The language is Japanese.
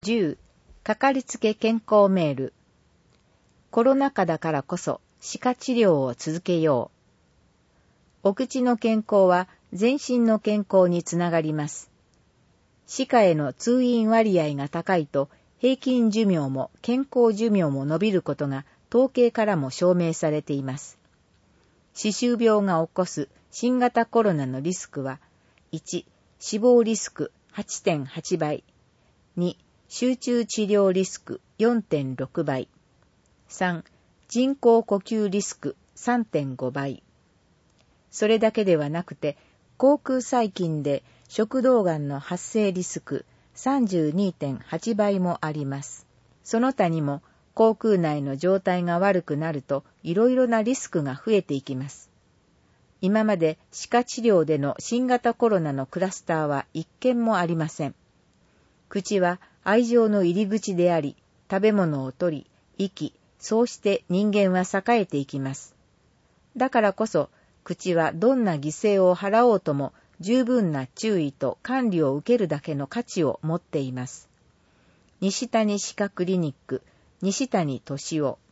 10、かかりつけ健康メール。コロナ禍だからこそ歯科治療を続けよう。お口の健康は全身の健康につながります。歯科への通院割合が高いと平均寿命も健康寿命も伸びることが統計からも証明されています。歯周病が起こす新型コロナのリスクは、1、死亡リスク 8.8 倍、2、集中治療リスク 4.6 倍、3、人工呼吸リスク 3.5 倍。それだけではなくて、口腔細菌で食道がんの発生リスク 32.8 倍もあります。その他にも、口腔内の状態が悪くなるといろいろなリスクが増えていきます。今まで歯科治療での新型コロナのクラスターは一件もありません。口は愛情の入り口であり、食べ物を取り、生き、そうして人間は栄えていきます。だからこそ、口はどんな犠牲を払おうとも十分な注意と管理を受けるだけの価値を持っています。西谷歯科クリニック、西谷俊夫。